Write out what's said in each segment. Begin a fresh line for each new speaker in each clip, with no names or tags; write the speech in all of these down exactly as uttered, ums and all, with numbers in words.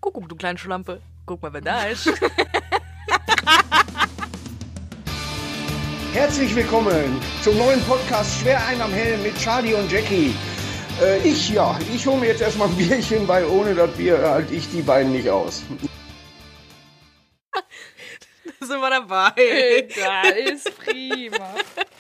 Kuckuck, du kleine Schlampe. Guck mal, wer da ist.
Herzlich willkommen zum neuen Podcast Schwer ein am Helm mit Charlie und Jackie. Äh, ich, ja, ich hole mir jetzt erstmal ein Bierchen, weil ohne das Bier halte ich die beiden nicht aus.
Da sind wir dabei.
Da ist prima.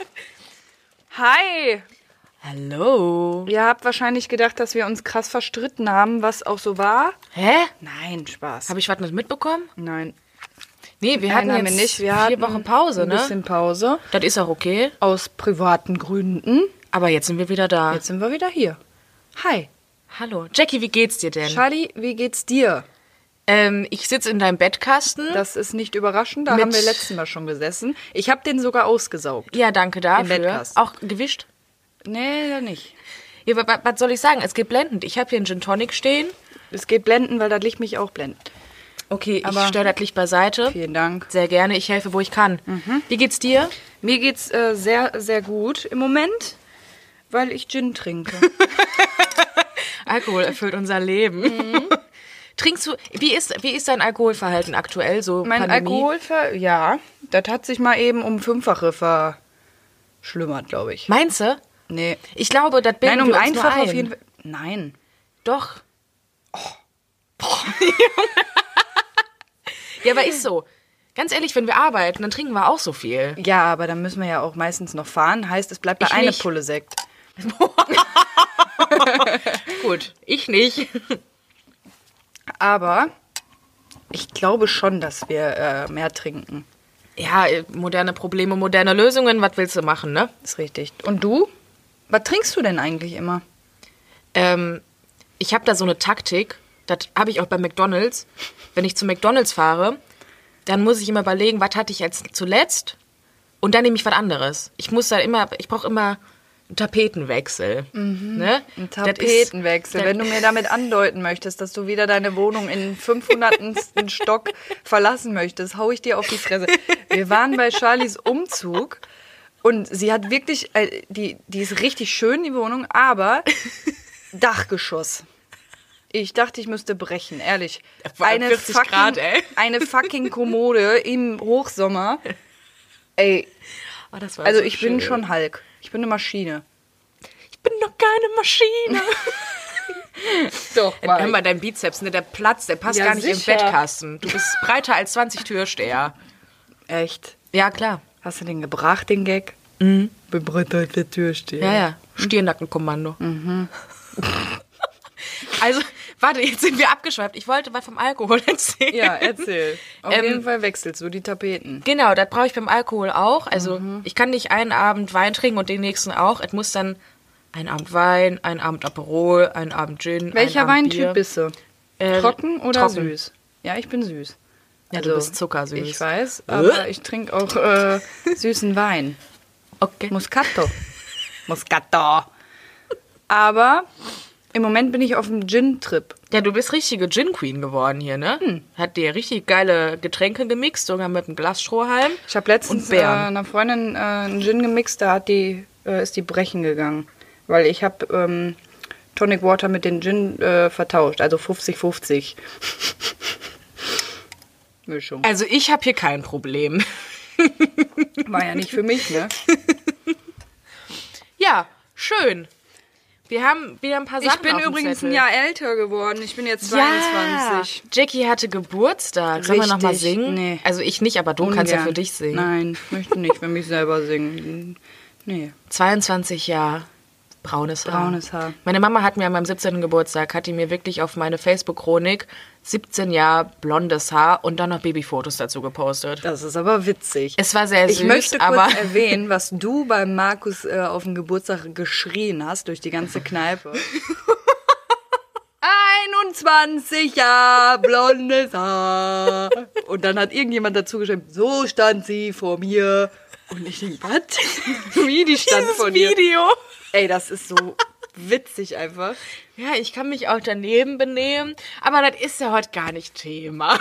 Hi.
Hallo.
Ihr habt wahrscheinlich gedacht, dass wir uns krass verstritten haben, was auch so war.
Hä?
Nein, Spaß.
Habe ich was nicht mitbekommen?
Nein.
Nee, wir
Nein,
hatten
haben
jetzt
wir nicht. Wir
vier
hatten
Wochen Pause,
ein
ne?
bisschen Pause.
Das ist auch okay.
Aus privaten Gründen.
Aber jetzt sind wir wieder da.
Jetzt sind wir wieder hier. Hi.
Hallo. Jackie, wie geht's dir denn?
Charlie, wie geht's dir?
Ähm, ich sitze in deinem Bettkasten.
Das ist nicht überraschend, da
Mit-
haben wir letztes Mal schon gesessen. Ich habe den sogar ausgesaugt.
Ja, danke dafür.
Bettkasten.
Auch gewischt?
Nee, ja nicht.
Ja, wa- wa- was soll ich sagen? Es geht blendend. Ich habe hier einen Gin Tonic stehen.
Es geht blenden, weil das Licht mich auch blendet.
Okay, ich
Aber-
stelle das Licht beiseite.
Vielen Dank.
Sehr gerne. Ich helfe, wo ich kann. Wie geht's dir?
Mir geht's äh, sehr, sehr gut im Moment, weil ich Gin trinke.
Alkohol erfüllt unser Leben. Trinkst du, wie ist, wie ist dein Alkoholverhalten aktuell so?
Mein
Pandemie?
Alkoholver... Ja, das hat sich mal eben um Fünffache verschlimmert, glaube ich.
Meinst du?
Nee.
Ich glaube, das bilden
Nein, um
wir uns nur
einfach
ein.
auf jeden Fall... Nein.
Doch. Ja, aber ist so. Ganz ehrlich, wenn wir arbeiten, dann trinken wir auch so viel.
Ja, aber dann müssen wir ja auch meistens noch fahren. Heißt, es bleibt bei
Ich
einer
nicht.
Pulle Sekt.
Gut, ich nicht.
Aber ich glaube schon, dass wir äh, mehr trinken.
Ja, äh, moderne Probleme, moderne Lösungen, was willst du machen, ne?
Ist richtig. Und du? Was trinkst du denn eigentlich immer?
Ähm, ich habe da so eine Taktik, das habe ich auch bei McDonald's. Wenn ich zu McDonald's fahre, dann muss ich immer überlegen, was hatte ich als zuletzt und dann nehme ich was anderes. Ich muss da immer, ich brauche immer einen Tapetenwechsel. Ne?
Ein
Das
Tapetenwechsel.
ist-
Wenn du mir damit andeuten möchtest, dass du wieder deine Wohnung in fünfhundertsten Stock verlassen möchtest, hau ich dir auf die Fresse. Wir waren bei Charlies Umzug und sie hat wirklich, äh, die, die ist richtig schön, die Wohnung, aber Dachgeschoss. Ich dachte, ich müsste brechen, ehrlich.
Vor allem
Eine
vierzig
fucking,
Grad, ey.
eine fucking Kommode im Hochsommer. Ey,
Oh, das war
also
so
ich
schön.
bin schon Hulk. Ich bin eine Maschine.
Ich bin doch keine Maschine.
Doch,
Hör mal, dein Bizeps, ne, der Platz, der passt
Ja,
gar nicht
sicher.
im Bettkasten. Du bist breiter als zwanzig Türsteher.
Echt?
Ja, klar.
Hast du den gebracht, den Gag? Mhm. Bin breiter als der Türsteher.
Ja, ja. Stirnackenkommando. Also, warte, jetzt sind wir abgeschweift. Ich wollte mal vom Alkohol erzählen.
Ja, erzähl. Auf
Ähm,
jeden Fall wechselst du die Tapeten.
Genau, das brauche ich beim Alkohol auch. Also, ich kann nicht einen Abend Wein trinken und den nächsten auch. Es muss dann ein Abend Wein, ein Abend Aperol, ein Abend Gin,
Welcher
ein Abend
Weintyp
Bier.
bist du?
Äh,
Trocken oder
trocken.
süß? Ja, ich bin süß.
Ja, du bist zuckersüß.
Ich weiß, aber ich trinke auch äh, süßen Wein.
Okay.
Moscato. Moscato. Aber im Moment bin ich auf dem Gin-Trip.
Ja, du bist richtige Gin-Queen geworden hier, ne?
Hm.
Hat dir richtig geile Getränke gemixt, sogar mit einem Glas Strohhalm.
Ich habe letztens
Und
äh,
Beeren.
einer Freundin äh, einen Gin gemixt, da hat die, äh, ist die brechen gegangen. Weil ich habe ähm, Tonic Water mit den Gin äh, vertauscht, also fünfzig fünfzig. Mischung.
Also ich habe hier kein Problem.
War ja nicht für mich, ne?
Ja, schön. Wir haben wieder ein paar
Ich
Sachen
bin
auf dem
übrigens
Zettel.
ein Jahr älter geworden. Ich bin jetzt
Ja,
zweiundzwanzig.
Jackie hatte Geburtstag. Sollen wir noch mal
Richtig.
singen?
Nee.
Also ich nicht, aber du kannst ja
Ungern.
für dich singen.
Nein, ich möchte nicht für mich selber singen. Nee.
zweiundzwanzig Jahre, braunes Haar.
Braunes Haar.
Meine Mama hat mir an meinem siebzehnten Geburtstag, hat die mir wirklich auf meine Facebook-Chronik siebzehn Jahre blondes Haar und dann noch Babyfotos dazu gepostet.
Das ist aber witzig.
Es war sehr süß,
Ich möchte kurz
aber
erwähnen, was du beim Markus äh, auf dem Geburtstag geschrien hast durch die ganze Kneipe. einundzwanzig Jahre blondes Haar. Und dann hat irgendjemand dazu geschrieben, so stand sie vor mir. Und ich denke, was? Wie die stand
dieses
vor dir?
Video.
Ey, das ist so witzig einfach.
Ja, ich kann mich auch daneben benehmen, aber das ist ja heute gar nicht Thema.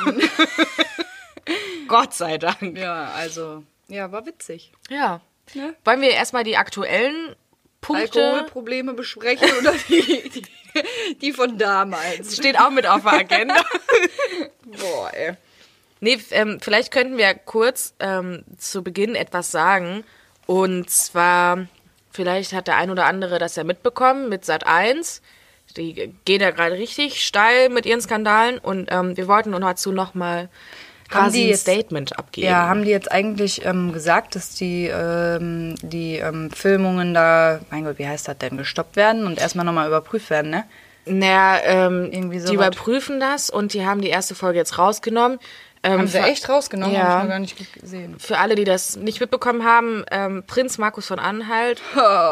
Gott sei Dank.
Ja, also, ja, war witzig.
Ja.
Ne?
Wollen wir erstmal die aktuellen Punkte...
Alkoholprobleme besprechen oder die, die Die von damals.
Steht auch mit auf der Agenda.
Boah, ey.
Nee, ähm, vielleicht könnten wir kurz ähm, zu Beginn etwas sagen. Und zwar, vielleicht hat der ein oder andere das ja mitbekommen mit Sat eins. Die gehen ja gerade richtig steil mit ihren Skandalen. Und ähm, wir wollten dazu nochmal quasi ein
jetzt,
Statement abgeben.
Ja, haben die jetzt eigentlich ähm, gesagt, dass die, ähm, die ähm, Filmungen da, mein Gott, wie heißt das denn, gestoppt werden und erstmal nochmal überprüft werden, ne?
Naja, ähm,
Irgendwie so
die
was.
überprüfen das und die haben die erste Folge jetzt rausgenommen. Ähm,
Haben sie
für-
echt rausgenommen?
Ja.
Hab ich noch gar nicht gesehen.
Für alle, die das nicht mitbekommen haben, ähm, Prinz Markus von Anhalt,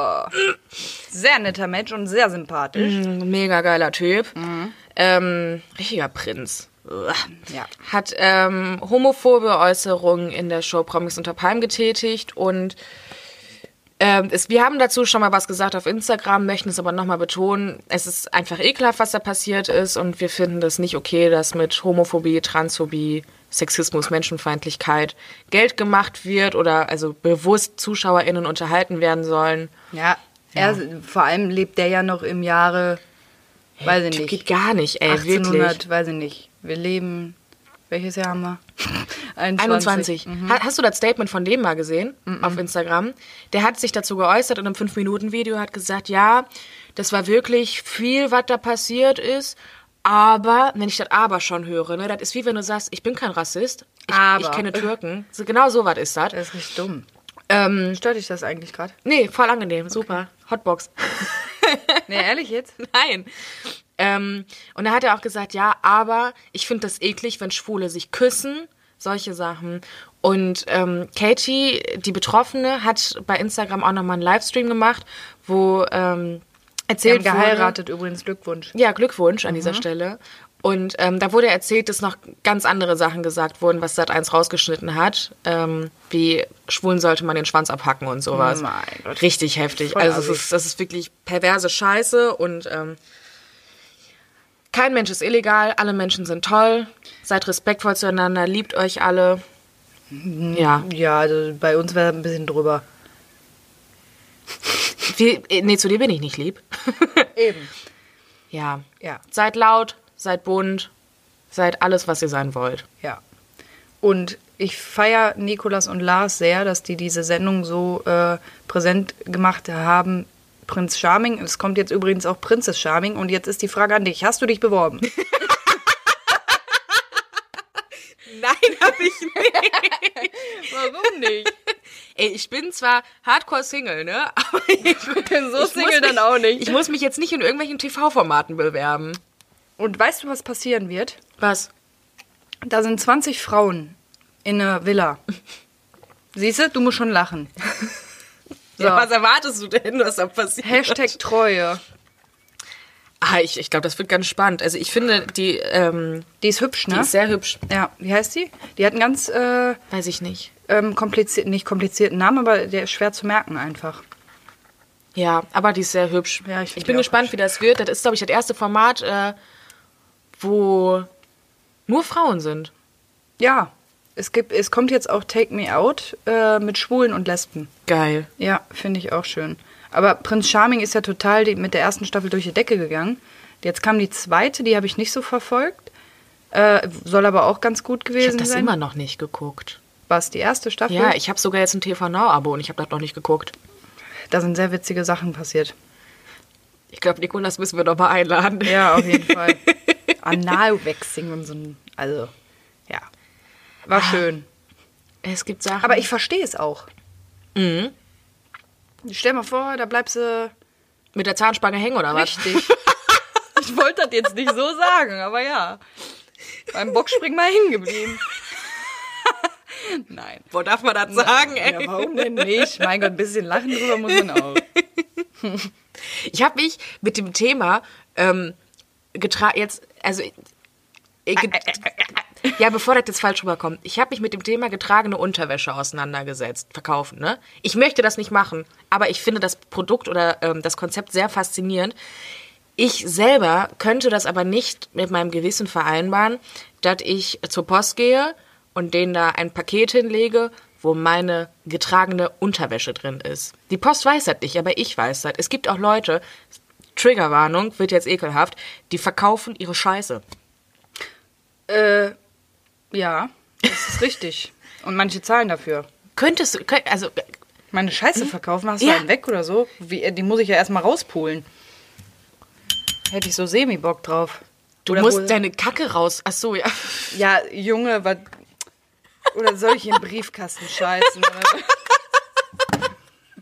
Sehr netter Mensch und sehr sympathisch.
ein mega geiler Typ, ähm, richtiger Prinz, Uah.
Ja.
hat ähm, homophobe Äußerungen in der Show Promis unter Palmen getätigt und ähm, es, wir haben dazu schon mal was gesagt auf Instagram, möchten es aber nochmal betonen, es ist einfach ekelhaft, was da passiert ist und wir finden das nicht okay, dass mit Homophobie, Transphobie, Sexismus, Menschenfeindlichkeit Geld gemacht wird oder also bewusst ZuschauerInnen unterhalten werden sollen.
Ja, er, vor allem lebt der ja noch im Jahre, weiß ich
Das
nicht,
geht gar nicht, ey,
achtzehnhundert,
wirklich.
weiß ich nicht. Wir leben, welches Jahr haben wir?
einundzwanzig.
Mhm.
Ha- Hast du das Statement von dem mal gesehen auf Instagram? Der hat sich dazu geäußert in einem fünf Minuten Video, hat gesagt, ja, das war wirklich viel, was da passiert ist, aber, wenn ich das aber schon höre, ne, das ist wie wenn du sagst, ich bin kein Rassist, ich,
Aber.
ich kenne Türken. So, genau so was ist das.
Das ist richtig dumm.
Ähm,
Stört dich das eigentlich gerade?
nee, voll angenehm, super. Hotbox.
Nee, ehrlich jetzt?
Nein. Ähm, und da hat er auch gesagt, ja, aber ich finde das eklig, wenn Schwule sich küssen, solche Sachen. Und ähm, Katie, die Betroffene, hat bei Instagram auch nochmal einen Livestream gemacht, wo ähm,
Sie
erzählt
haben
wurde...
geheiratet übrigens, Glückwunsch.
Ja, Glückwunsch an dieser Stelle. Und ähm, da wurde erzählt, dass noch ganz andere Sachen gesagt wurden, was Sat eins rausgeschnitten hat. Ähm, wie Schwulen sollte man den Schwanz abhacken und sowas.
Mein Gott.
Richtig heftig.
Voll
Also es
assi.
ist, das ist wirklich perverse Scheiße und ähm, kein Mensch ist illegal, alle Menschen sind toll. Seid respektvoll zueinander, liebt euch alle. Ja.
Ja, also bei uns wäre ein bisschen drüber.
Wie, nee, zu dir bin ich nicht lieb.
Eben.
Ja.
Ja.
Seid laut, seid bunt, seid alles, was ihr sein wollt.
Ja. Und ich feiere Nikolas und Lars sehr, dass die diese Sendung so äh, präsent gemacht haben. Prinz Charming. Es kommt jetzt übrigens auch Prinzess Charming. Und jetzt ist die Frage an dich. Hast du dich beworben?
Nein, hab ich nicht.
Warum nicht?
Ey, ich bin zwar Hardcore-Single, ne? Aber ich,
So
ich
Single
muss
dann
mich,
auch nicht.
Ich muss mich jetzt nicht in irgendwelchen T V-Formaten bewerben.
Und weißt du, was passieren wird?
Was?
Da sind zwanzig Frauen in einer Villa. Siehst du, du musst schon lachen. So.
Ja, was erwartest du denn, was da passiert?
Hashtag Treue.
Ah, ich, ich glaube, das wird ganz spannend. Also ich finde, die, ähm,
Die ist hübsch,
die
ne?
ist sehr hübsch.
Ja, wie heißt die? Die hat einen ganz äh,
Weiß ich nicht.
ähm, kompliziert, nicht komplizierten Namen, aber der ist schwer zu merken einfach.
Ja, aber die ist sehr hübsch.
Ja, ich find
ich bin
die auch
gespannt,
hübsch.
wie das wird. Das ist, glaube ich, das erste Format, äh, wo nur Frauen sind.
Ja, es gibt, es kommt jetzt auch Take Me Out äh, mit Schwulen und Lesben.
Geil.
Ja, finde ich auch schön. Aber Prinz Charming ist ja total die, mit der ersten Staffel durch die Decke gegangen. Jetzt kam die zweite, die habe ich nicht so verfolgt. Äh, soll aber auch ganz gut
Ich
gewesen
habe das
sein.
immer noch nicht geguckt.
Was, die erste Staffel?
Ja, ich habe sogar jetzt ein T V Now-Abo und ich habe das noch nicht geguckt.
Da sind sehr witzige Sachen passiert.
Ich glaube, Nikolas müssen wir doch mal einladen.
Ja, auf jeden Fall. Analwechsing und so ein, also, ja. War schön.
Es gibt Sachen.
Aber ich verstehe es auch.
Mhm.
Stell mal vor, da bleibst du
Mit der Zahnspange hängen oder was?
richtig. Ich wollte das jetzt nicht so sagen, aber ja. Beim Boxspringen mal hängen geblieben. Nein.
Wo darf man das sagen, ey?
Ja, warum denn nicht? Mein Gott, ein bisschen lachen drüber muss man auch.
Ich habe mich mit dem Thema ähm, getragen, jetzt, also, äh, get ja, bevor das jetzt falsch rüberkommt, ich habe mich mit dem Thema getragene Unterwäsche auseinandergesetzt, verkaufen, ne? Ich möchte das nicht machen, aber ich finde das Produkt oder ähm, das Konzept sehr faszinierend. Ich selber könnte das aber nicht mit meinem Gewissen vereinbaren, dass ich zur Post gehe und denen da ein Paket hinlege, wo meine getragene Unterwäsche drin ist. Die Post weiß das nicht, aber ich weiß das. Es gibt auch Leute, Triggerwarnung, wird jetzt ekelhaft, die verkaufen ihre Scheiße.
Äh, ja, das ist richtig. Und manche zahlen dafür.
Könntest du, könnt, also...
Meine Scheiße verkaufen, hast du
Ja.
einen weg oder so? Wie, die muss ich ja erstmal rauspulen. Hätte ich so semi-Bock drauf.
Du
Oder
musst
wo-
deine Kacke raus. Ach so, ja.
Ja, Junge, was... Oder soll ich in den Briefkasten scheißen? Oder?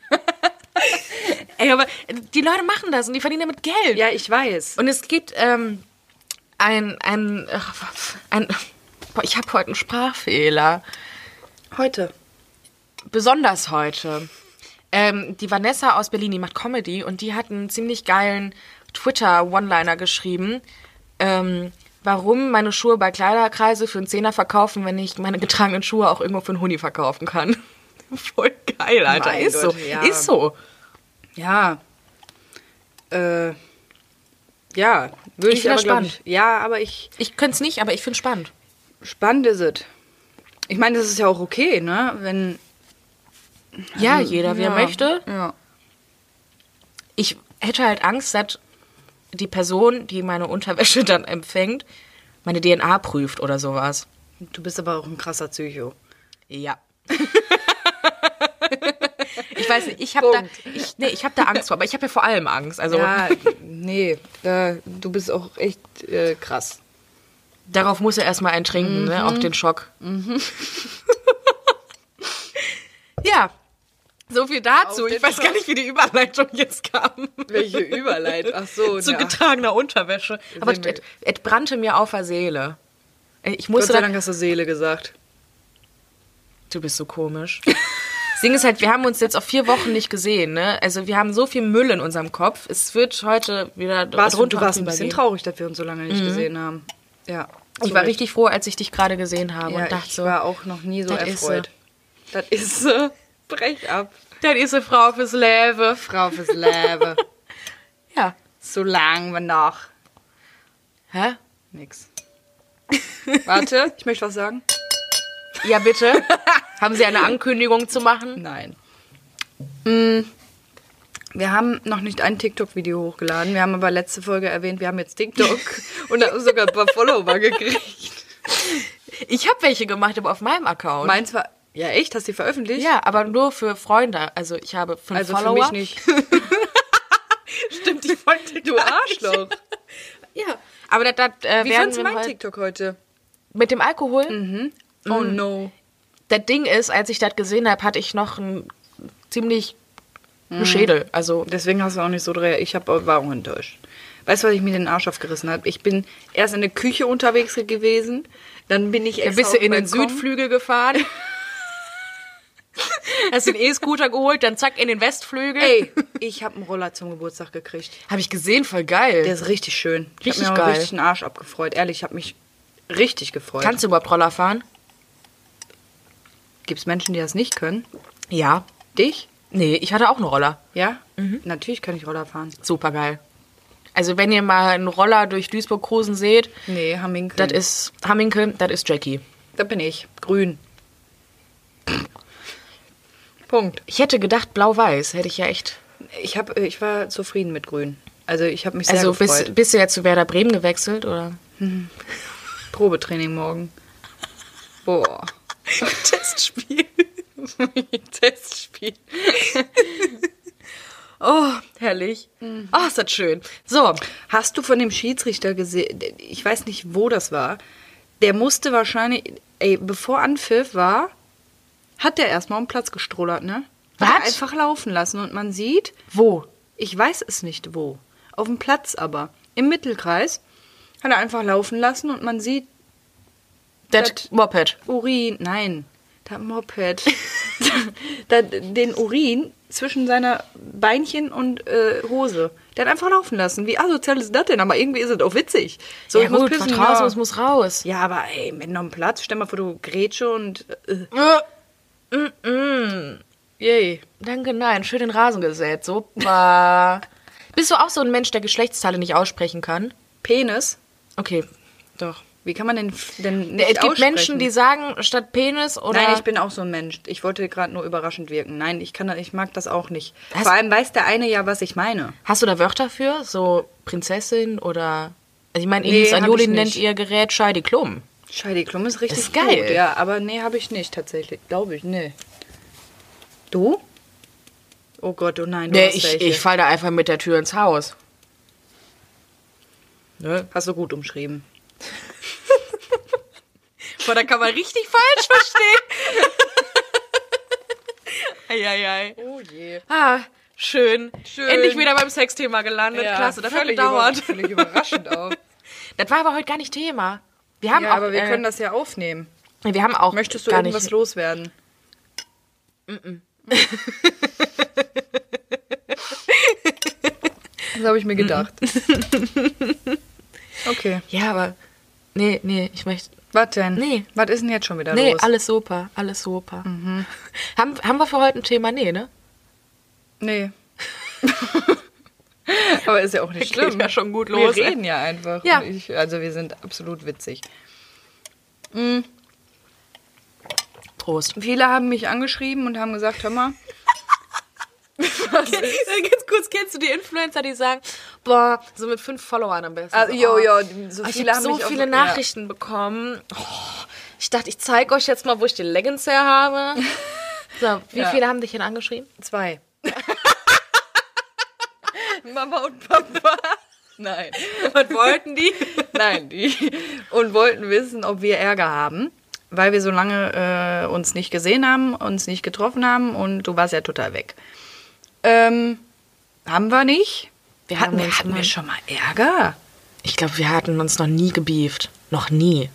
Ey, aber die Leute machen das und die verdienen damit Geld.
Ja, ich weiß.
Und es gibt ähm, ein, ein, ach, ein, boah, ich habe heute einen Sprachfehler.
Heute.
Besonders heute. Ähm, die Vanessa aus Berlin, die macht Comedy und die hat einen ziemlich geilen Twitter-One-Liner geschrieben, ähm, warum meine Schuhe bei Kleiderkreise für einen Zehner verkaufen, wenn ich meine getragenen Schuhe auch irgendwo für einen Huni verkaufen kann. Voll geil, Alter.
Mein
ist
Gott,
so.
ja.
Ist so.
Ja. Äh, ja, würde
Ich
ich,
find
aber
das
glaub
spannend.
ich, Ja, aber ich...
Ich könnte es nicht, aber ich finde es spannend.
Spannend ist es. Ich meine, das ist ja auch okay, ne? Wenn...
Ja, jeder, wie er
ja,
möchte.
Ja.
Ich hätte halt Angst, dass die Person, die meine Unterwäsche dann empfängt, meine D N A prüft oder sowas.
Du bist aber auch ein krasser Psycho.
Ja. Ich weiß nicht, ich habe da,
Punkt.
ich, nee, ich hab da Angst vor, aber ich habe ja vor allem Angst. Also
Ja, nee, da, du bist auch echt äh, krass.
darauf muss er erstmal einen trinken, ne? Auch den Schock. Ja, so viel dazu.
Auf
Ich
den
weiß
Schock.
gar nicht, wie die Überleitung jetzt kam.
Welche Überleitung? Ach so,
Zu
ja.
getragener Unterwäsche. Aber
Sehen wir.
es es brannte mir auf der Seele. Ich
Gott
musste
sei
da,
Dank hast du Seele gesagt.
du bist so komisch. Das Ding ist halt, wir haben uns jetzt auf vier Wochen nicht gesehen, ne? Also wir haben so viel Müll in unserem Kopf. Es wird heute wieder
Warst du,
drunter
du warst
und
ein bisschen
drüber
traurig, dass wir uns so lange nicht gesehen haben. Ja.
gehen. Ich war richtig froh, als ich dich gerade gesehen habe
Ja,
und dachte
ich
so,
war auch noch nie so
das ist
erfreut. Das ist so. Brech ab.
das ist eine Frau fürs Leben.
Frau fürs Leben.
Ja.
So lang wir noch.
Hä?
Nix. Warte, ich möchte was sagen.
Ja, bitte. Haben Sie eine Ankündigung zu machen?
Nein. Mm, Wir haben noch nicht ein TikTok-Video hochgeladen. Wir haben aber letzte Folge erwähnt, wir haben jetzt TikTok und haben sogar ein paar Follower gekriegt.
Ich habe welche gemacht, aber auf meinem Account.
Meins war... Ja, echt? Hast du die veröffentlicht?
Ja, aber nur für Freunde. Also ich habe fünf
Also
Follower.
für mich nicht.
Stimmt, ich wollte
Du Arschloch.
Ja, aber das, das äh,
Wie
werden
fandst du
wir
mein
heute-
TikTok heute?
mit dem Alkohol.
Oh no.
Das Ding ist, als ich das gesehen habe, hatte ich noch einen ziemlich einen Schädel. Also
Deswegen hast du auch nicht so dreh. Ich hab, war auch enttäuscht. Weißt du, was ich mir den Arsch aufgerissen habe? Ich bin erst in der Küche unterwegs gewesen, dann bin ich
dann
extra
bist du
auf
in den
Balkon.
Südflügel gefahren. Hast den E-Scooter geholt, dann zack in den Westflügel.
Ey, ich habe einen Roller zum Geburtstag gekriegt.
Habe ich gesehen, voll geil.
Der ist richtig schön. Ich
Richtig
habe mir auch
geil.
richtig den Arsch abgefreut. Ehrlich, ich habe mich richtig gefreut.
Kannst du überhaupt Roller fahren?
Gibt es Menschen, die das nicht können?
Ja.
Dich?
Nee, ich hatte auch einen Roller.
Ja? Natürlich kann ich Roller fahren.
Super geil. Also wenn ihr mal einen Roller durch Duisburg cruisen seht,
Nee, Hamminkel.
das ist Hamminke, das ist Jackie.
Da bin ich. Grün. Punkt.
Ich hätte gedacht, blau-weiß, hätte ich ja echt.
Ich, hab, ich war zufrieden mit Grün. Also ich habe mich sehr
Also
gefreut.
bist, bist du jetzt zu Werder Bremen gewechselt, oder?
Probetraining morgen. Boah.
Testspiel.
Testspiel.
Oh, herrlich. Oh, ist das schön. So,
Hast du von dem Schiedsrichter gesehen, ich weiß nicht, wo das war, der musste wahrscheinlich, ey, bevor Anpfiff war, hat der erstmal um Platz gestrollert, ne? Hat er
Was?
einfach laufen lassen und man sieht,
wo?
ich weiß es nicht wo, auf dem Platz aber, im Mittelkreis, hat er einfach laufen lassen und man sieht
Das
Das-
Moped.
Urin, nein, das Moped, da, den Urin zwischen seiner Beinchen und äh, Hose. Der hat einfach laufen lassen. Wie asozial ist das denn? Aber irgendwie ist es auch witzig. So,
ja
ich muss
gut,
pissen,
Vertrauenslos
ja.
muss raus.
Ja, aber ey, mit noch einem Platz, stell mal vor, du Grätsche und äh,
Äh, mm, mm.
yay.
Danke, nein, schön den Rasen gesät. Super. Bist du auch so ein Mensch, der Geschlechtsteile nicht aussprechen kann?
Penis?
Okay, doch.
Wie kann man denn, denn nicht
Es gibt
aussprechen?
Menschen, die sagen statt Penis oder...
Nein, ich bin auch so ein Mensch. Ich wollte gerade nur überraschend wirken. Nein, ich kann, ich mag das auch nicht.
Hast-
Vor allem weiß der eine ja, was ich meine.
Hast du da Wörter für? So Prinzessin oder... Also ich meine,
Nee,
Elis
hab
Anjoli
ich nicht.
nennt ihr Gerät Scheidi Klum.
Scheidi Klum ist richtig
Ist geil.
gut. Ja, aber nee, habe ich nicht tatsächlich. Glaube ich, nee. Du? Oh Gott, oh nein, du
Nee,
hast
ich,
welche.
ich fall da einfach mit der Tür ins Haus. Ne?
Hast du gut umschrieben.
Boah, da kann man richtig falsch verstehen. Eieiei.
Oh je.
Ah, schön.
Schön.
Endlich wieder beim Sexthema gelandet. Klasse, das hat
völlig
gedauert.
Über, völlig überraschend auch.
Das war aber heute gar nicht Thema. Wir haben
Ja,
auch,
aber wir
äh,
können das ja aufnehmen.
wir haben auch
Möchtest du
gar
irgendwas
nicht,
loswerden? Das habe ich mir gedacht. Okay.
Ja, aber nee, nee, ich möchte
Was denn?
Nee.
Was ist denn jetzt schon wieder
nee,
los?
alles super, alles super. Haben, haben wir für heute ein Thema? Nee, ne?
Nee. Aber ist ja auch nicht
Geht
schlimm.
ja schon gut los,
Wir
ey.
reden ja einfach.
Ja.
Und Ich, also wir sind absolut witzig.
Prost.
Viele haben mich angeschrieben und haben gesagt, hör mal. Was ist?
Ganz kurz, kennst du die Influencer, die sagen, boah, so mit fünf Followern am besten.
Ah,
so,
jo,
oh,
jo, so
ich
viele
habe
haben
so
mich auch-
viele
ja.
Nachrichten bekommen. Oh, ich dachte, ich zeige euch jetzt mal, wo ich die Leggings her habe. So, wie
Ja.
viele haben dich denn angeschrieben?
Zwei. Mama und Papa. Nein.
Was wollten die?
Nein, die. Und wollten wissen, ob wir Ärger haben, weil wir so lange äh, uns nicht gesehen haben, uns nicht getroffen haben und du warst ja total weg. Ähm, haben wir nicht.
Wir
hatten
haben
wir,
uns
hatten
immer-
wir schon mal Ärger?
Ich glaube, wir hatten uns noch nie gebieft. Noch nie.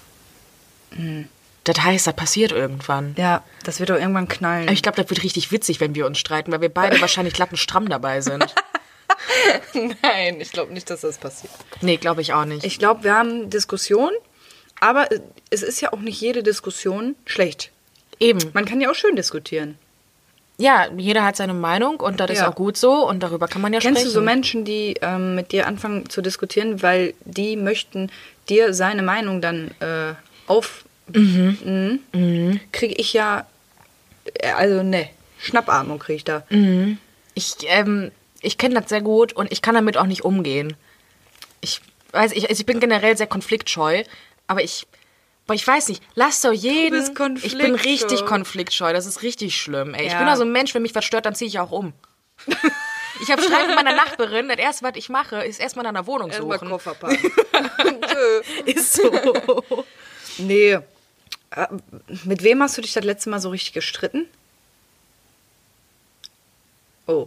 Das heißt, das passiert irgendwann.
Ja, das wird doch irgendwann knallen.
Ich glaube, das wird richtig witzig, wenn wir uns streiten, weil wir beide wahrscheinlich lattenstramm dabei sind.
Nein, ich glaube nicht, dass das passiert.
Nee, glaube ich auch nicht.
Ich glaube, wir haben Diskussionen, aber es ist ja auch nicht jede Diskussion schlecht.
Eben.
Man kann ja auch schön diskutieren.
Ja, jeder hat seine Meinung und das ist
Ja.
auch gut so und darüber kann man ja
Kennst
sprechen.
du so Menschen, die ähm, mit dir anfangen zu diskutieren, weil die möchten dir seine Meinung dann äh, auf... Mhm. Mhm. Kriege ich ja... äh, Also, ne, Schnappatmung kriege ich da.
Ich, ähm, ich kenne das sehr gut und ich kann damit auch nicht umgehen. Ich weiß, ich, also ich bin generell sehr konfliktscheu, aber ich, boah, ich weiß nicht, lass doch jeden.
bist
Ich bin
konfliktscheu.
richtig konfliktscheu, das ist richtig schlimm. Ey. Ich
Ja.
bin auch so ein Mensch, wenn mich was stört, dann ziehe ich auch um. Ich habe Streit mit meiner Nachbarin, das erste, was ich mache, ist erstmal nach einer Wohnung
Erstmal
suchen.
Koffer packen. Tschö.
Ist so.
Nee. Äh, Mit wem hast du dich das letzte Mal so richtig gestritten? Oh.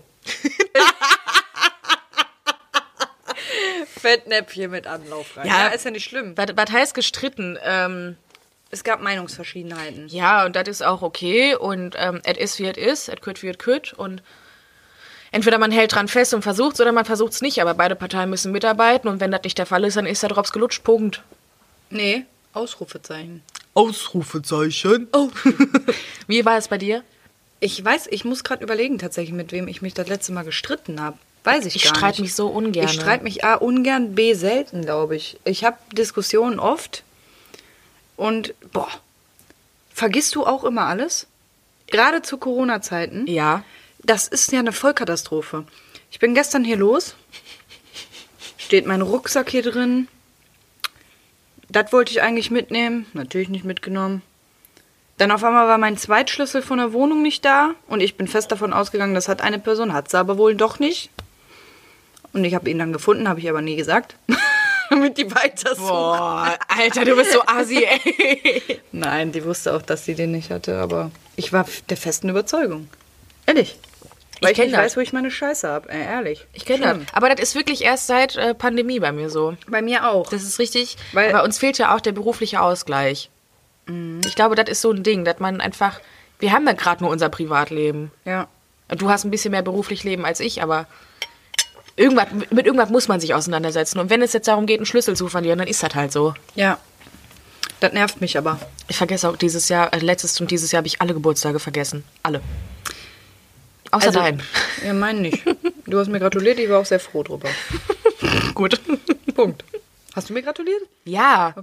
Fettnäpfchen mit Anlauf rein.
Ja.
Ja, ist ja nicht schlimm.
Was, was heißt gestritten? Ähm,
Es gab Meinungsverschiedenheiten.
ja, und das ist auch okay und ähm, es ist, wie es ist, es kütt, wie es kütt und entweder man hält dran fest und versucht's oder man versucht's nicht, aber beide Parteien müssen mitarbeiten und wenn das nicht der Fall ist, dann ist der Drops gelutscht, Punkt.
Nee, Ausrufezeichen.
Ausrufezeichen. Oh. Wie war es bei dir?
Ich weiß, ich muss gerade überlegen tatsächlich, mit wem ich mich das letzte Mal gestritten habe. Weiß ich,
Ich
gar nicht.
streite mich so ungern.
Ich streite mich A ungern, B selten, glaube ich. Ich habe Diskussionen oft und boah, vergisst du auch immer alles? Gerade zu Corona-Zeiten.
Ja.
Das ist ja eine Vollkatastrophe. Ich bin gestern hier los, steht mein Rucksack hier drin. Das wollte ich eigentlich mitnehmen, natürlich nicht mitgenommen. Dann auf einmal war mein Zweitschlüssel von der Wohnung nicht da und ich bin fest davon ausgegangen, das hat eine Person, hat sie aber wohl doch nicht. Und ich habe ihn dann gefunden, habe ich aber nie gesagt, damit die weiter suchen.
Boah, Alter, du bist so assi, ey.
Nein, die wusste auch, dass sie den nicht hatte, aber ich war der festen Überzeugung. Ehrlich. Weil ich,
kenn
nicht
das.
weiß, wo ich meine Scheiße habe. Äh, ehrlich.
Ich kenne das.
Schlimm.
Aber das ist wirklich erst seit äh, Pandemie bei mir so.
Bei mir auch.
Das ist richtig,
Weil-
bei uns fehlt ja auch der berufliche Ausgleich. Ich glaube, das ist so ein Ding, dass man einfach, wir haben ja gerade nur unser Privatleben.
Ja.
Du hast ein bisschen mehr beruflich Leben als ich, aber irgendwas, mit irgendwas muss man sich auseinandersetzen. Und wenn es jetzt darum geht, einen Schlüssel zu verlieren, dann ist das halt so.
Ja. Das nervt mich aber.
Ich vergesse auch dieses Jahr, äh, letztes und dieses Jahr habe ich alle Geburtstage vergessen. Alle. Außer
Also,
deinen.
Ja, meinen nicht. Du hast mir gratuliert, ich war auch sehr froh drüber.
Gut.
Punkt. Hast du mir gratuliert?
Ja.
Okay.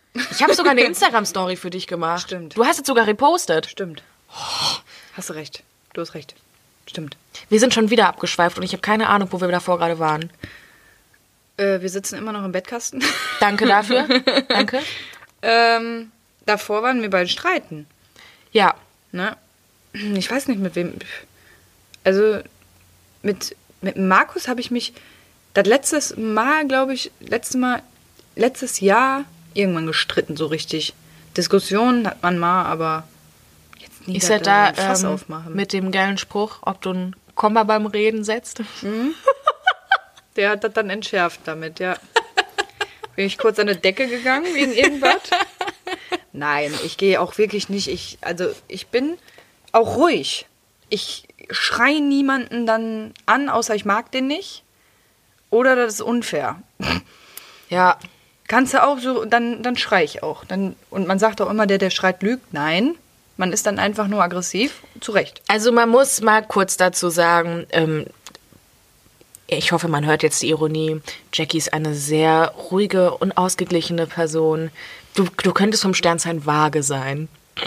Ich habe sogar eine Instagram-Story für dich gemacht.
Stimmt.
Du hast es sogar repostet.
Stimmt. Hast du recht. Du hast recht. Stimmt.
Wir sind schon wieder abgeschweift und ich habe keine Ahnung, wo wir davor gerade waren.
Äh, wir sitzen immer noch im Bettkasten.
Danke dafür. Danke.
ähm, davor waren wir beide streiten.
Ja.
Ne? Ich weiß nicht, mit wem. Also, mit, mit Markus habe ich mich das letztes Mal, glaube ich, letztes Mal, letztes Jahr irgendwann gestritten, so richtig. Diskussionen hat man mal, aber jetzt nie
Ist er da
ein Fass
ähm,
aufmachen.
mit dem geilen Spruch, ob du ein Komma beim Reden setzt?
Der hat das dann entschärft damit, ja. Bin ich kurz an die Decke gegangen wegen irgendwas? Nein, ich gehe auch wirklich nicht. Ich, also ich bin auch ruhig. Ich schreie niemanden dann an, außer ich mag den nicht. Oder das ist unfair.
Ja.
Kannst du auch so, dann, dann schrei ich auch. Dann, und man sagt auch immer, der, der schreit, lügt. Nein, man ist dann einfach nur aggressiv. Zu Recht.
Also man muss mal kurz dazu sagen, ähm, ich hoffe, man hört jetzt die Ironie. Jackie ist eine sehr ruhige und ausgeglichene Person. Du, du könntest vom Sternzeichen Waage sein.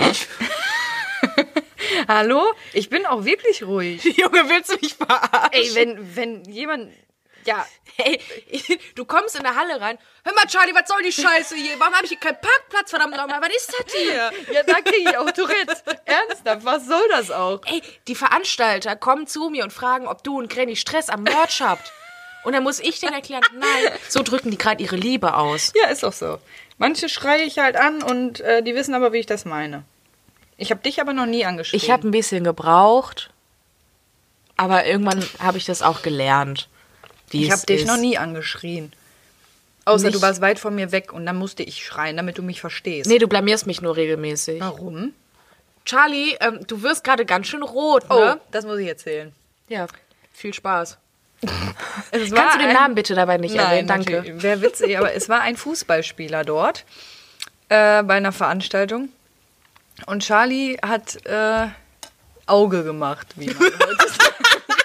Hallo? Ich bin auch wirklich ruhig.
Junge, willst du mich verarschen?
Ey, wenn, wenn jemand... Ja,
Hey, du kommst in der Halle rein. Hör mal, Charlie, was soll die Scheiße hier? Warum habe ich hier keinen Parkplatz, verdammt nochmal? Was ist das hier?
ja, da kriege ich auch Tourette. Ernsthaft, was soll das auch?
Ey, die Veranstalter kommen zu mir und fragen, ob du und Granny Stress am Merch habt. Und dann muss ich denen erklären, nein, so drücken die gerade ihre Liebe aus.
Ja, ist auch so. Manche schreie ich halt an und äh, die wissen aber, wie ich das meine. Ich habe dich aber noch nie angeschrieben.
Ich habe ein bisschen gebraucht, aber irgendwann habe ich das auch gelernt.
Ich habe dich
ist.
noch nie angeschrien. Außer
Nicht?
du warst weit von mir weg und dann musste ich schreien, damit du mich verstehst.
Nee, du blamierst mich nur regelmäßig.
Warum?
Charlie, ähm, du wirst gerade ganz schön rot,
Oh,
ne?
das muss ich erzählen.
Ja, viel Spaß.
Es war
Kannst du den
ein-
Namen bitte dabei nicht
Nein,
erwähnen? Danke.
natürlich. Wäre witzig, aber es war ein Fußballspieler dort äh, bei einer Veranstaltung und Charlie hat äh, Auge gemacht, wie man heute sagt.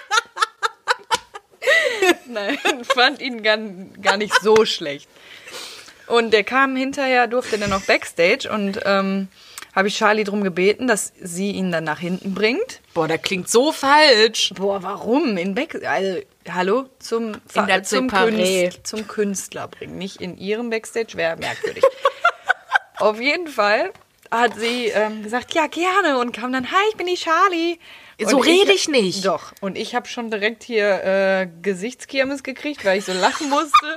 Nein, fand ihn gar, gar nicht so schlecht. Und der kam hinterher, durfte dann noch Backstage und ähm, habe ich Charlie darum gebeten, dass sie ihn dann nach hinten bringt.
Boah, das klingt so falsch.
Boah, warum? In Back also, hallo? Zum,
In der
zum,
Separé.
Künst, zum Künstler bringen, nicht in ihrem Backstage, wäre merkwürdig. Auf jeden Fall hat sie ähm, gesagt, ja, gerne und kam dann, hi, ich bin die Charlie.
So
Und
rede ich nicht.
Doch, und ich habe schon direkt hier äh, Gesichtskirmes gekriegt, weil ich so lachen musste.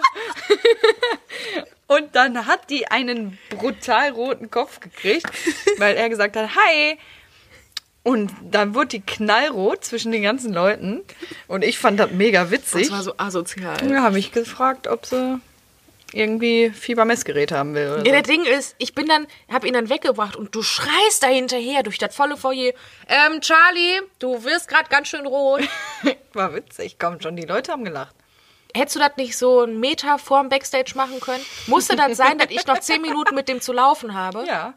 Und dann hat die einen brutal roten Kopf gekriegt, weil er gesagt hat, hi. Und dann wurde die knallrot zwischen den ganzen Leuten. Und ich fand das mega witzig.
Das war so asozial.
Da habe ich gefragt, ob sie irgendwie Fiebermessgerät haben will. Oder
Ja,
so.
das Ding ist, ich bin dann, hab ihn dann weggebracht und du schreist da hinterher durch das volle Foyer. Ähm, Charlie, du wirst gerade ganz schön rot.
War witzig, komm schon, die Leute haben gelacht.
Hättest du das nicht so einen Meter vorm Backstage machen können? Musste das sein, dass ich noch zehn Minuten mit dem zu laufen habe?
Ja.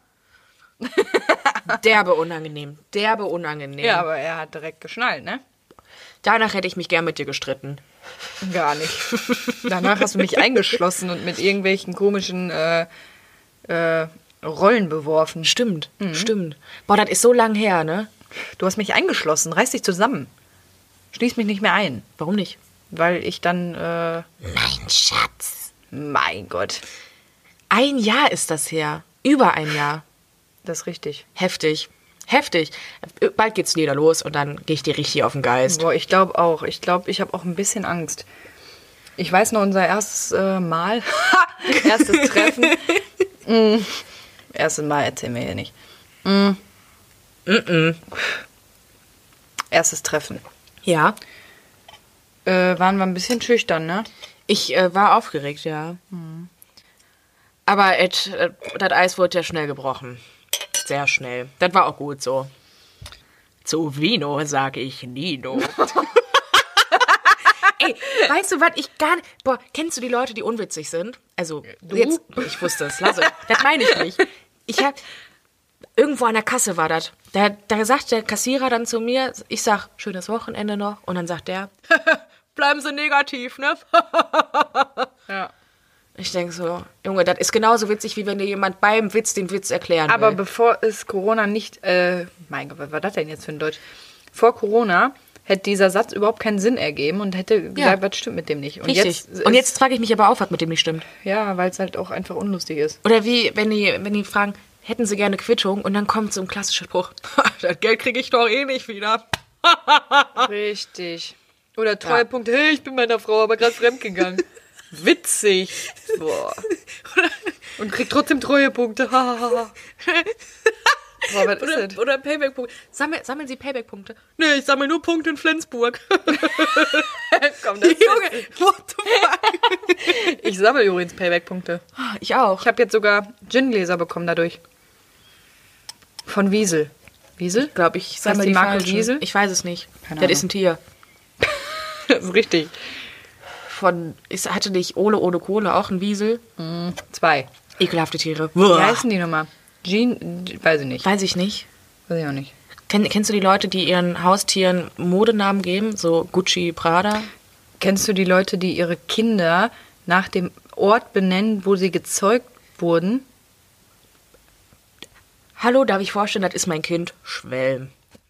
Derbe unangenehm. Derbe unangenehm.
Ja, aber er hat direkt geschnallt, ne?
Danach hätte ich mich gern mit dir gestritten.
Gar nicht. Danach hast du mich eingeschlossen und mit irgendwelchen komischen äh, äh, Rollen beworfen.
Stimmt, stimmt. Boah, das ist so lang her, ne?
Du hast mich eingeschlossen. Reiß dich zusammen. Schließ mich nicht mehr ein.
Warum nicht?
Weil ich dann... Äh,
Mein Schatz.
mein Gott.
Ein Jahr ist das her. Über ein Jahr.
Das ist richtig.
Heftig. Heftig. Bald geht's wieder los und dann gehe ich dir richtig auf den Geist.
Boah, ich glaube auch. Ich glaube, ich habe auch ein bisschen Angst. Ich weiß noch, unser erstes äh, Mal, erstes Treffen. mm. Erstes Mal erzählen wir hier nicht. Mm.
Mm-mm.
Erstes Treffen.
Ja.
Äh, waren wir ein bisschen schüchtern, ne?
Ich äh, war aufgeregt, ja. Aber et, äh, das Eis wurde ja schnell gebrochen. Sehr schnell. Das war auch gut so. Zu Vino sage ich Nino. Ey, weißt du, was ich gar nicht... Boah, kennst du die Leute, die unwitzig sind? Also,
Du?
jetzt... Ich wusste es, lass es. Das meine ich nicht. Ich hab... Irgendwo an der Kasse war das. Da, da sagt der Kassierer dann zu mir, ich sag, schönes Wochenende noch. Und dann sagt der, bleiben Sie negativ, ne?
Ja.
Ich denke so, Junge, das ist genauso witzig, wie wenn dir jemand beim Witz den Witz erklären
Aber
will.
bevor es Corona nicht, äh, mein Gott, was war das denn jetzt für ein Deutsch? Vor Corona hätte dieser Satz überhaupt keinen Sinn ergeben und hätte gesagt,
Ja.
was stimmt mit dem nicht. Und
Richtig.
Jetzt ist,
Und jetzt frage ich mich aber auch, was mit dem nicht stimmt.
Ja, weil es halt auch einfach unlustig ist.
Oder wie, wenn die, wenn die fragen, hätten sie gerne Quittung? Und dann kommt so ein klassischer Spruch, das Geld kriege ich doch eh nicht wieder.
Richtig. Oder Treuepunkte, hey, ich bin meiner Frau aber gerade fremdgegangen. Witzig. Boah. Und kriegt trotzdem Treuepunkte. Boah, was ist
Oder,
das?
oder Payback-Punkte. Sammel, sammeln Sie Payback-Punkte? Nee, ich sammle nur Punkte in Flensburg.
Komm, das
Junge, what the fuck?
Ich sammle übrigens Payback-Punkte.
Ich auch.
Ich habe jetzt sogar Gingläser bekommen dadurch. Von Wiesel. Wiesel?
glaube, ich
Heißt
sammle
die
die
Marke
falschen.
Wiesel?
Ich weiß es nicht.
Keine
das
Ahnung.
ist ein Tier.
Das ist richtig.
Von, ich hatte nicht Ole ohne Kohle auch ein Wiesel.
Zwei.
Ekelhafte Tiere.
Wie heißen die nochmal? Jean, weiß ich nicht.
Weiß ich nicht.
Weiß ich auch nicht.
Kenn, kennst du die Leute, die ihren Haustieren Modenamen geben? So Gucci, Prada?
Kennst du die Leute, die ihre Kinder nach dem Ort benennen, wo sie gezeugt wurden?
Hallo, darf ich vorstellen, das ist mein Kind? Schwelm.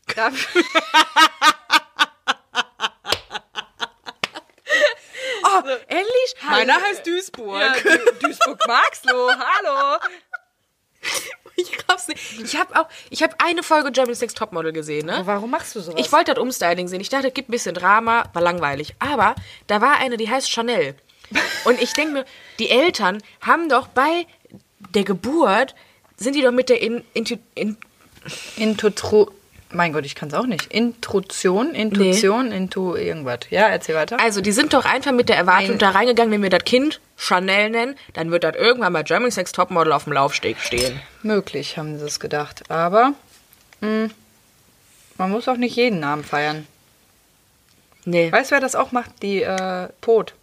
Oh, ehrlich? Meiner heißt Duisburg.
Ja, Du- Duisburg-Marxloh, hallo.
Ich glaub's nicht. Ich habe auch, ich habe eine Folge Germany's Next Topmodel gesehen, ne?
Warum machst du sowas?
Ich wollte das Umstyling sehen. Ich dachte, es gibt ein bisschen Drama, war langweilig. Aber da war eine, die heißt Chanel. Und ich denke mir, die Eltern haben doch bei der Geburt, sind die doch mit der in, in, in,
Intotro... Mein Gott, ich kann es auch nicht. Intrusion, Intuition, Intu irgendwas. Ja, erzähl weiter.
also die sind doch einfach mit der Erwartung
Ein-
da reingegangen, wenn wir das Kind Chanel nennen, dann wird das irgendwann bei Germany's Next Topmodel auf dem Laufsteg stehen.
Möglich, haben sie es gedacht. Aber mh, man muss auch nicht jeden Namen feiern.
Nee.
Weißt du, wer das auch macht? Die äh, Pot.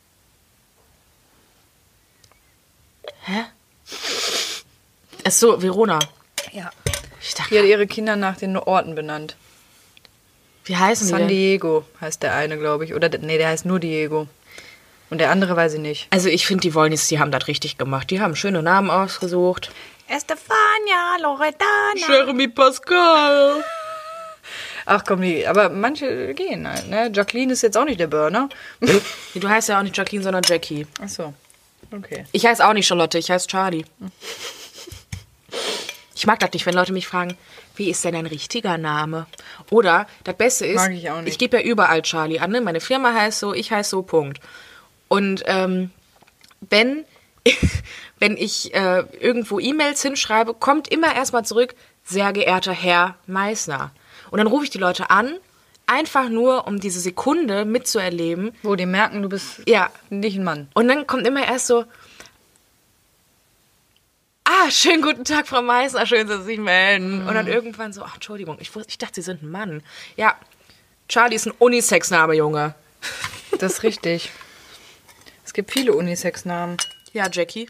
Hä? Ach so, Verona.
Ja.
Ich dachte,
Die hat ihre Kinder nach den Orten benannt.
wie heißen die
San
denn?
Diego heißt der eine, glaube ich. Oder nee, der heißt nur Diego. Und der andere weiß ich nicht.
Also ich finde, die Wollnis, die haben das richtig gemacht. Die haben schöne Namen ausgesucht.
Estefania, Loredana.
Jeremy Pascal.
Ach komm, die, aber manche gehen halt, ne? Jacqueline ist jetzt auch nicht der Burner.
Du heißt ja auch nicht Jacqueline, sondern Jackie.
Ach so, okay.
Ich heiße auch nicht Charlotte, ich heiße Charlie. Ich mag das nicht, wenn Leute mich fragen, wie ist denn dein richtiger Name? Oder, das Beste ist,
Mag ich auch nicht.
ich gebe ja überall Charlie an. Ne? Meine Firma heißt so, ich heiße so, Punkt. Und ähm, wenn, wenn ich äh, irgendwo E-Mails hinschreibe, kommt immer erstmal zurück, sehr geehrter Herr Meißner. Und dann rufe ich die Leute an, einfach nur, um diese Sekunde mitzuerleben.
Wo die merken, du bist
Ja.
nicht ein Mann.
Und dann kommt immer erst so, ah, schönen guten Tag, Frau Meißner, schön, dass Sie sich melden. Und dann irgendwann so, ach, Entschuldigung, ich, wusste, ich dachte, Sie sind ein Mann. Ja, Charlie ist ein Unisex-Name, Junge.
Das ist richtig. Es gibt viele Unisex-Namen.
Ja, Jackie.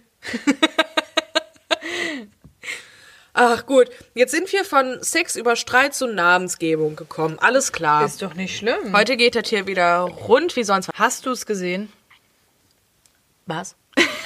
Ach gut, jetzt sind wir von Sex über Streit zu Namensgebung gekommen. Alles klar.
Ist doch nicht schlimm.
Heute geht das hier wieder rund wie sonst.
Hast du es gesehen?
Was?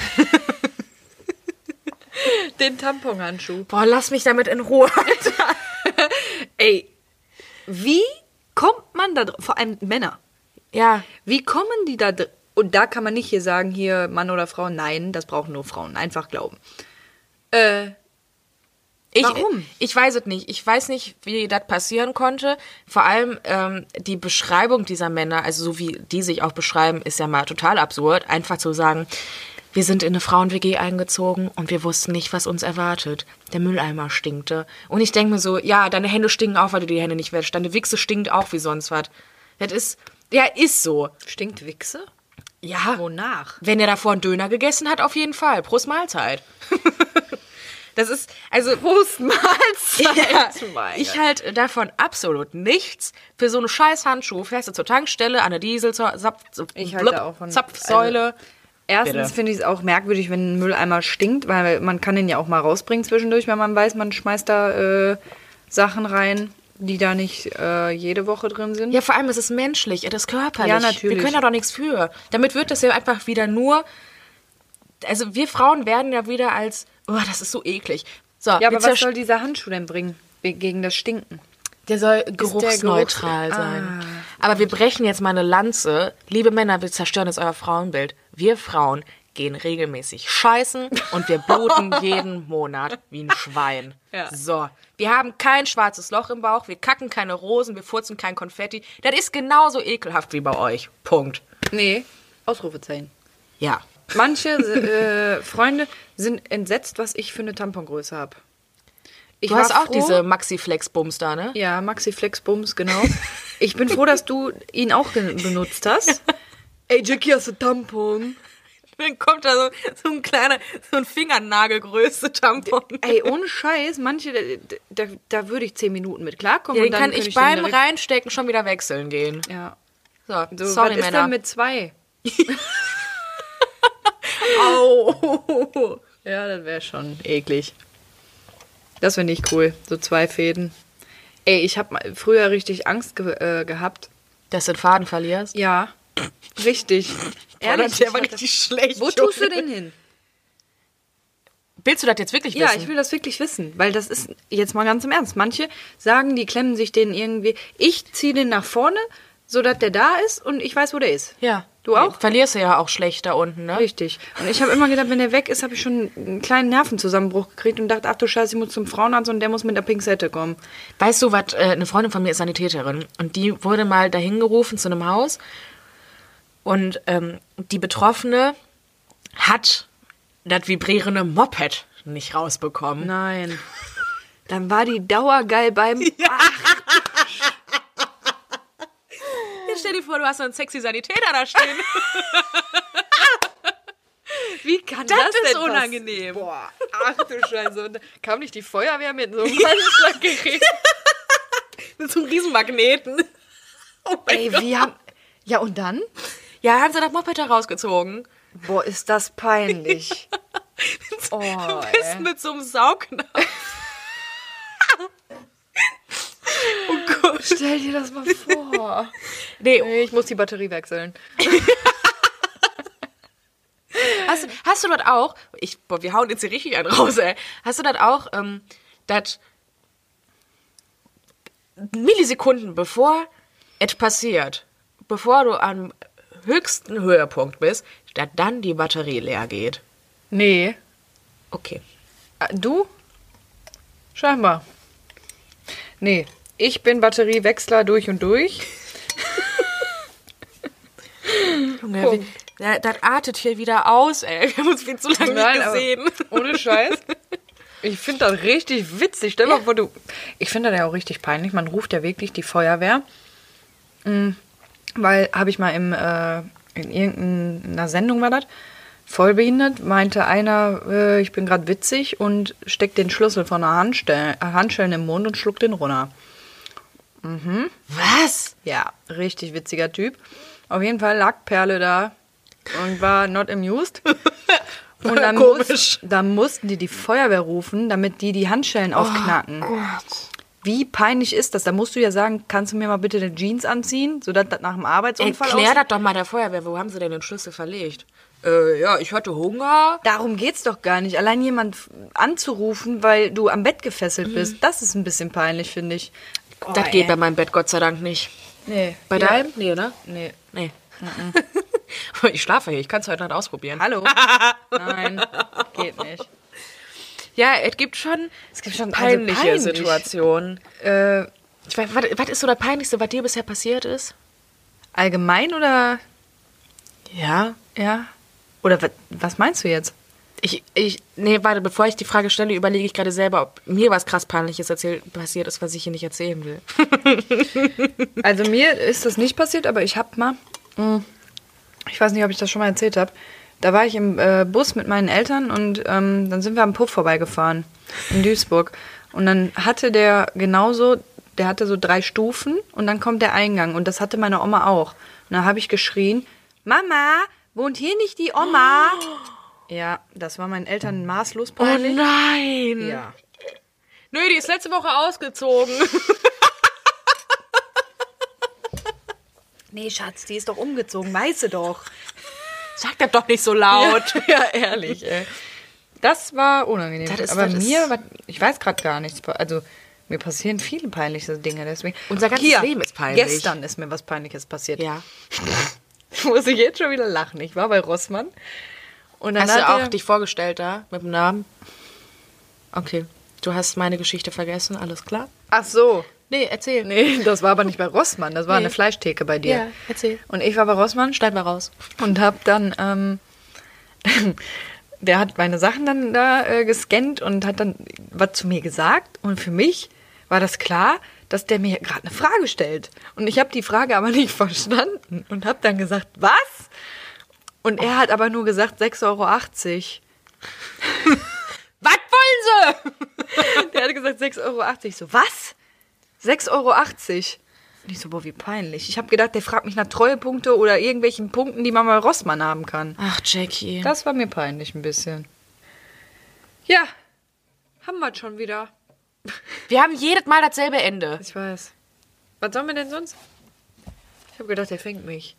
Den Tamponhandschuh.
Boah, lass mich damit in Ruhe, Alter.
Ey, wie kommt man da drauf? Vor allem Männer.
Ja,
Wie kommen die da dr- Und da kann man nicht hier sagen, hier Mann oder Frau. Nein, das brauchen nur Frauen. Einfach glauben. Äh,
Ich,
Warum?
Ich weiß es nicht. Ich weiß nicht, wie das passieren konnte. Vor allem ähm, die Beschreibung dieser Männer, also so wie die sich auch beschreiben, ist ja mal total absurd. Einfach zu sagen, wir sind in eine Frauen-W G eingezogen und wir wussten nicht, was uns erwartet. Der Mülleimer stinkte. Und ich denke mir so, ja, deine Hände stinken auch, weil du die Hände nicht wäschst. Deine Wichse stinkt auch wie sonst was. Das ist, ja, ist so.
stinkt Wichse?
Ja.
Wonach?
Wenn er davor einen Döner gegessen hat, auf jeden Fall. Prost Mahlzeit. Das ist, also...
Prost Mahlzeit.
Ja,
Mein
ich
Gott.
halt davon absolut nichts. Für so einen scheiß Handschuh fährst du zur Tankstelle an der Diesel, Zapf,
Ich halte auch von-
Zapfsäule.
Erstens
Bitte.
finde ich es auch merkwürdig, wenn ein Mülleimer stinkt, weil man kann den ja auch mal rausbringen zwischendurch, wenn man weiß, man schmeißt da äh, Sachen rein, die da nicht äh, jede Woche drin sind.
Ja, vor allem ist es menschlich, das ist körperlich.
Ja, natürlich.
Wir können da doch nichts für. Damit wird das ja einfach wieder nur also wir Frauen werden ja wieder als, oh, das ist so eklig. So,
Ja, aber
wir
was
zerst-
soll dieser Handschuh denn bringen? Gegen das Stinken.
Der soll
der
geruchsneutral
Geruchs-
sein. Aber wir brechen jetzt mal eine Lanze. Liebe Männer, wir zerstören jetzt euer Frauenbild. Wir Frauen gehen regelmäßig scheißen und wir bluten jeden Monat wie ein Schwein.
Ja.
So, wir haben kein schwarzes Loch im Bauch, wir kacken keine Rosen, wir furzen kein Konfetti. Das ist genauso ekelhaft wie bei euch. Punkt.
Nee, Ausrufezeichen.
Ja.
Manche äh, Freunde sind entsetzt, was ich für eine Tampongröße habe.
Du hast auch diese Maxi-Flex-Bums da, ne?
Ja, Maxi Flex Bums, genau. Ich bin froh, dass du ihn auch ge- benutzt hast. Ey, Jackie, hast du Tampon?
Dann kommt da so, so ein kleiner, so ein Fingernagelgröße Tampon.
Ey, ohne Scheiß, manche, da, da, da würde ich zehn Minuten mit klarkommen.
Ja,
und
den
dann
kann
könnte
ich
den
beim
direkt-
Reinstecken schon wieder wechseln gehen.
Ja.
So,
So,
sorry,
was ist
Männer.
denn mit zwei?
Au.
Ja, das wäre schon eklig. Das wäre nicht cool, so zwei Fäden. Ey, ich habe früher richtig Angst ge äh, gehabt.
Dass du den Faden verlierst?
Ja, richtig. Ehrlich,
der war
ich hatte-
richtig schlecht.
Wo tust du den hin?
Willst du das jetzt wirklich
Ja,
wissen?
ich will das wirklich wissen, weil das ist jetzt mal ganz im Ernst. Manche sagen, die klemmen sich den irgendwie. Ich ziehe den nach vorne, sodass der da ist und ich weiß, wo der ist.
Ja.
Du auch?
Verlierst du ja auch schlecht da unten, ne?
Richtig. Und ich habe immer gedacht, wenn der weg ist, habe ich schon einen kleinen Nervenzusammenbruch gekriegt und dachte, ach du Scheiße, ich muss zum Frauenarzt und der muss mit der Pinzette kommen.
Weißt du, was? Äh, eine Freundin von mir ist Sanitäterin und die wurde mal dahin gerufen zu einem Haus und ähm, die Betroffene hat das vibrierende Moped nicht rausbekommen.
Nein. Dann war die dauergeil beim...
Jetzt stell dir vor, du hast so einen sexy Sanitäter da stehen.
Wie kann
Das
das,
ist
denn pass-
unangenehm.
Boah, ach du Scheiße. Und da kam nicht die Feuerwehr mit so einem Handschlaggerät?
Mit so einem Riesenmagneten. Oh mein
Ey,
Gott.
wie haben... Ja, und dann?
Ja, haben sie das Moped da rausgezogen.
Boah, ist das peinlich. Oh,
Du bist
ey.
mit so einem Saugnapf. Oh Gott.
Stell dir das mal vor.
Nee,
Nee, ich muss die Batterie wechseln.
Hast, du- hast du das auch, ich, boah, wir hauen jetzt hier richtig einen raus, ey. Hast du das auch, ähm, dass Millisekunden bevor es passiert, bevor du am höchsten Höhepunkt bist, dass dann die Batterie leer geht?
Nee.
Okay.
Äh, Du? Scheinbar. Nee. Ich bin Batteriewechsler durch und durch.
Junge, wie, ja, das artet hier wieder aus, ey. Wir haben uns viel zu lange nicht
Nein, aber
gesehen.
ohne Scheiß. Ich finde das richtig witzig. Stell dir mal vor, du. Ich finde das ja auch richtig peinlich. Man ruft ja wirklich die Feuerwehr. Mm, Weil, habe ich mal im, äh, in irgendeiner Sendung war das, vollbehindert, meinte einer, äh, ich bin gerade witzig und steckt den Schlüssel von einer Handstell Handschellen im Mund und schluckt den runter.
Was?
Ja, richtig witziger Typ. Auf jeden Fall lag Perle da und war not amused. Und dann,
Komisch.
muss, dann mussten die die Feuerwehr rufen, damit die die Handschellen aufknacken. Wie peinlich ist das? Da musst du ja sagen, kannst du mir mal bitte eine Jeans anziehen, sodass das nach dem Arbeitsunfall
Erklär
aussieht?
das doch mal der Feuerwehr. Wo haben sie denn den Schlüssel verlegt? Äh, ja, ich hatte Hunger.
Darum geht's doch gar nicht. Allein jemand anzurufen, weil du am Bett gefesselt bist, das ist ein bisschen peinlich, finde ich. Oh,
Das
ey.
geht bei meinem Bett Gott sei Dank nicht.
Nee.
Bei
Ja.
deinem? Nee, oder?
Nee.
Nee. Ich schlafe hier, ich kann es heute Nacht ausprobieren.
Hallo? Nein, geht nicht.
Ja, es gibt schon
Es gibt schon
peinliche
also peinlich.
Situationen.
Äh,
Ich weiß, was, was ist so das Peinlichste, was dir bisher passiert ist?
allgemein oder?
Ja.
Ja. Oder was, was meinst du jetzt?
Ich, ich, nee, warte, bevor ich die Frage stelle, überlege ich gerade selber, ob mir was krass Peinliches erzähl, passiert ist, was ich hier nicht erzählen will.
Also mir ist das nicht passiert, aber ich habe mal, mh, ich weiß nicht, ob ich das schon mal erzählt habe, da war ich im äh, Bus mit meinen Eltern und ähm, dann sind wir am Puff vorbeigefahren in Duisburg. Und dann hatte der genauso, der hatte so drei Stufen und dann kommt der Eingang und das hatte meine Oma auch. Und dann habe ich geschrien, Mama, wohnt hier nicht die Oma? Ja, das war meinen Eltern maßlos peinlich.
Oh nein!
Ja.
Nö, die ist letzte Woche ausgezogen.
Nee, Schatz, die ist doch umgezogen, weißt du doch.
Sag das doch nicht so laut.
Ja, ehrlich, ey. Das war unangenehm.
Das ist-
Aber
das ist-
mir, war- ich weiß gerade gar nichts. Also, mir passieren viele peinliche Dinge. Deswegen.
Unser ganzes
Hier,
Leben ist peinlich.
Gestern ist mir was Peinliches passiert.
Ja.
Muss ich jetzt schon wieder lachen. Ich war bei Rossmann. Und dann
Hast du
hat
auch
er-
dich vorgestellt da mit dem Namen? Okay. Du hast meine Geschichte vergessen, alles klar?
Ach so.
Nee, erzähl.
Nee, das war aber nicht bei Rossmann. Das war
Nee.
eine Fleischtheke bei dir.
Ja, erzähl.
Und ich war bei Rossmann
Schneid mal raus.
und hab dann, ähm, der hat meine Sachen dann da äh, gescannt und hat dann was zu mir gesagt. Und für mich war das klar, dass der mir gerade eine Frage stellt. Und ich habe die Frage aber nicht verstanden und habe dann gesagt, was? Und er hat aber nur gesagt sechs Euro achtzig.
Was wollen sie?
Der hat gesagt sechs Euro achtzig. So, was? sechs Euro achtzig? Und ich so, boah, wie peinlich. Ich habe gedacht, der fragt mich nach Treuepunkte oder irgendwelchen Punkten, die man bei Rossmann haben kann.
Ach, Jackie.
Das war mir peinlich ein bisschen. Ja, haben wir schon wieder.
Wir haben jedes Mal dasselbe Ende.
Ich weiß. Was sollen wir denn sonst? Ich habe gedacht, der fängt mich.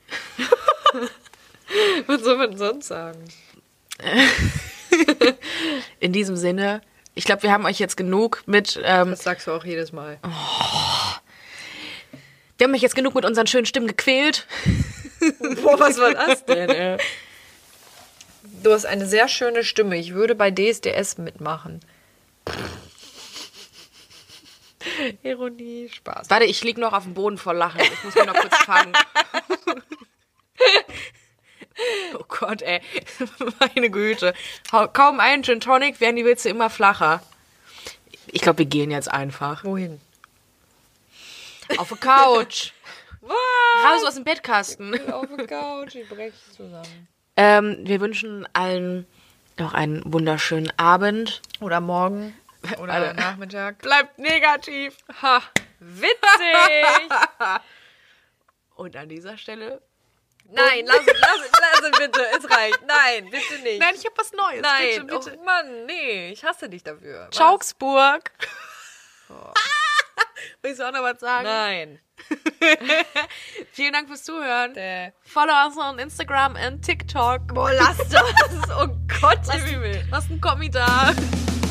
Was soll man sonst sagen?
In diesem Sinne, ich glaube, wir haben euch jetzt genug mit, ähm,
Das sagst du auch jedes Mal.
wir haben euch jetzt genug mit unseren schönen Stimmen gequält.
Boah, was war das denn, ey? Du hast eine sehr schöne Stimme. Ich würde bei D S D S mitmachen. Ironie, Spaß.
Warte, ich lieg noch auf dem Boden vor Lachen. Ich muss mich noch kurz fangen. Oh Gott, ey. Meine Güte. Kaum einen Gin Tonic, werden die Witze immer flacher. Ich glaube, wir gehen jetzt einfach.
Wohin?
Auf die Couch.
Was?
Raus aus dem Bettkasten.
Auf der Couch, ich breche zusammen.
Ähm, wir wünschen allen noch einen wunderschönen Abend.
Oder morgen. Oder
Alter.
Nachmittag.
Bleibt negativ.
Ha, witzig!
Und an dieser Stelle...
Nein, lass es, lass es, lass es bitte. Es reicht. Nein, bitte nicht.
Nein, ich habe was Neues.
Nein,
Bitte, bitte.
oh Mann, nee, ich hasse dich dafür. Was?
Augsburg. Willst du auch noch was sagen?
Nein.
Vielen Dank fürs Zuhören.
Äh.
Follow us on Instagram und TikTok.
Boah, lass das. Oh Gott,
Lass,
im Himmel.
lass einen Kommi da.